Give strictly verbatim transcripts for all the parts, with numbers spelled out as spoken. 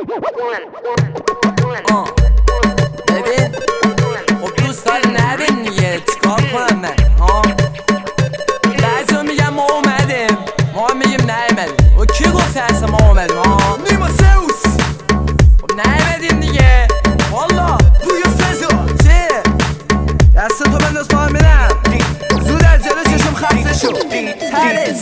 آه ببین خب دوست داری نرین دیگه چیکار کنم من آه بعضی ها میگن ما اومدیم ما میگیم نیومدیم و کی گفته اصلا ما اومدیم آه نیما سوس خب نیومدیم دیگه والا پویا سزا چه دست تو بنداز پا هم برم زود از جلو چشم خسته شو سره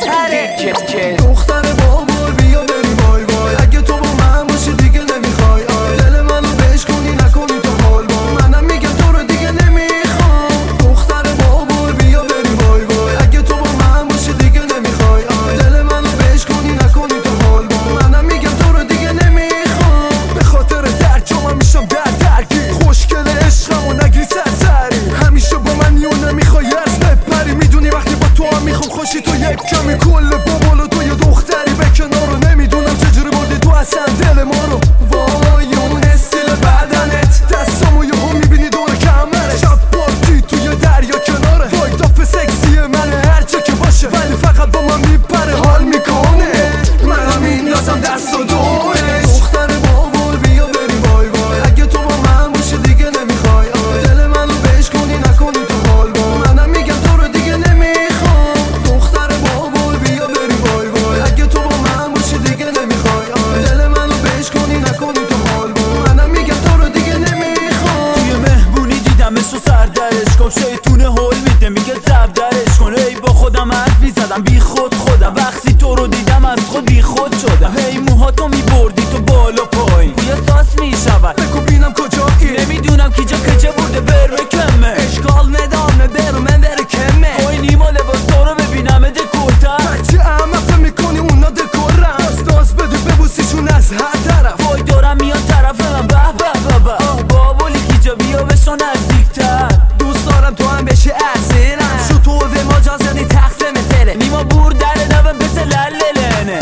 سره دختر بابا بیا بریم وای وای اگه تو با من باشی دیگه نمیخوای آی دل منو بشکنی نکنی تو حال با منم میگم تو رو دیگه نمیخوام دختر بابا بیا بریم وای وای اگه تو با من باشی دیگه نمیخوای آی دل منو بشکنی نکنی تو حال با منم میگم تو رو دیگه نمیخوام به خاطر درجام میشم در درگیر خوشگل عشقم و نگری سرسری همیشه با من نیو نمیخوای از بپری میدونی وقتی با تو هم میخوام خوشی تو یک کمی کل بابالو تو یه دختری به کنار رو نمیدونم چجوری بردی تو اصلا دل ما رو وای اون استیل بدنت دستامو یه هم میبینی دور کمره شب پارتی توی دریا کناره وای داف سکسی منه هر جا که باشه ولی فقط با من میپره حال میکنه منم میندازم دست و دورش دختر بابا بیا بریم وای وای اگه تو با من باشی دیگه نمیخوای آی دل منو بشکنی نکنی تو حال با منم میگم تو رو دیگه نمیخوام دختر بابا بیا بریم وای وای اگه تو با من باشی دیگه نمیخوای آی دل منو بشکنی نکنی تو حال با منم میگم تو رو دیگه نمیخوام توی مهمونی دیدم اسو سردرش گفت شیطونه هول میده میگه زبدرش کن ای با خودم حرف میزدم بی خود خودم وقتی تو رو دیدم از خود بی خود شدم هی موهاتو میبردی تو بالا پایین بوی ساس میشود بگو بینم کجایی نمیدونم کی جا کجا بوده برمه کمه اشکال ندامه برو من بره کمه توی نیما لباس تو رو ببینم دکورتر بچه احمقه میکنی اونا دکورم دست داز بدی ببوسیشون از هر طرف وای دارم میاد طرف من به به به به آه بابولی کی جا بیا بشو نزدیکتر دوست دارم تو هم بشه اسیرم شو تو و مجاز یعنی تخته متره نیما بور در نوم بس لللنه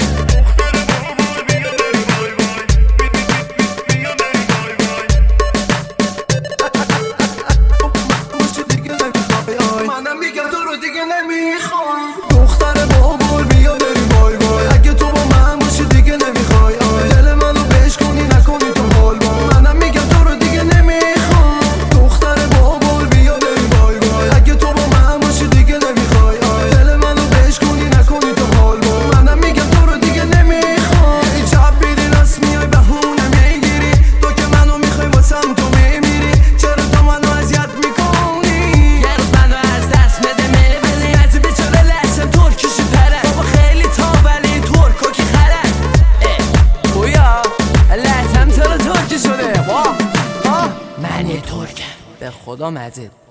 منم میگم تو رو دیگه نمیخوام دختر بابا بیا بریم وای وای اگه تو با من باشی دیگه نمیخوای آی دل منو بشکنی نکنی تو حال با منم میگم تو رو دیگه نمیخوام دختر بابا بیا بریم وای وای اگه تو با من باشی دیگه نمیخوای آی دل منو بشکنی نکنی تو حال با منم میگم تو رو دیگه نمیخوام ای شب بیری راست میای بهونه میگیری تو که منو میخوای واسم تو میمیری چرا تو منو اذیت میکنی یه روز منو از دست بده میبینی بعضی بیچاره لحظم ترکیشی پره بابا خیلی تا ولی این ترکا کی خرن پویا لحظم چرا ترکی شده واه من یه ترکم به خدا مزید